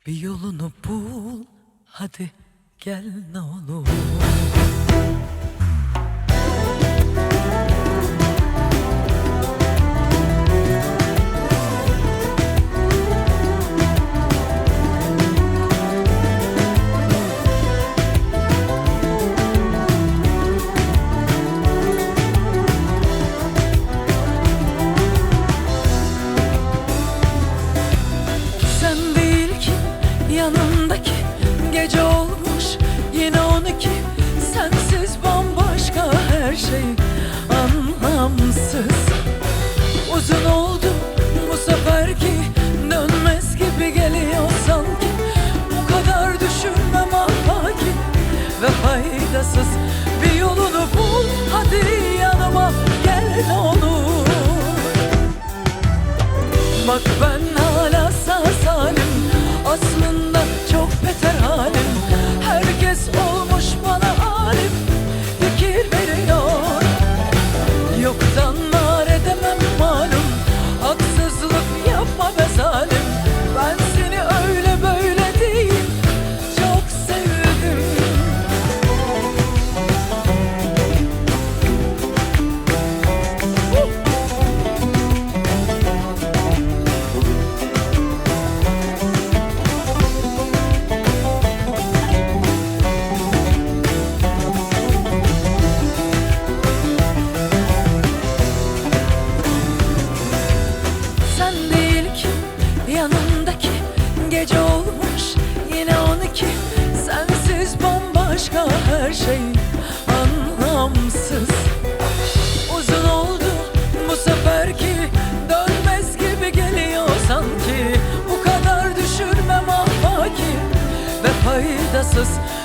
Bir yolunu bul, hadi gel ne olur. Yanındaki gece olmuş yine 12. Sensiz bambaşka her şey anlamsız. Uzun oldu bu seferki, dönmez gibi geliyor sanki. Bu kadar düşünmem afaki ve faydasız. Bir yolunu bul, hadi yanıma gel ne olur. Bak ben hala sağ salim, aslında çok beter halim. Herkes olmuş bana alim, fikir veriyor. Yoktan var edemem malum, haksızlık yapma be zalim. Ben seni öyle böyle değil, çok sevdim. Yanımdaki gece olmuş yine 12. Sensiz bambaşka her şey anlamsız. Uzun oldu bu seferki, dönmez gibi geliyor sanki. Bu kadar düşürmem afaki ve faydasız.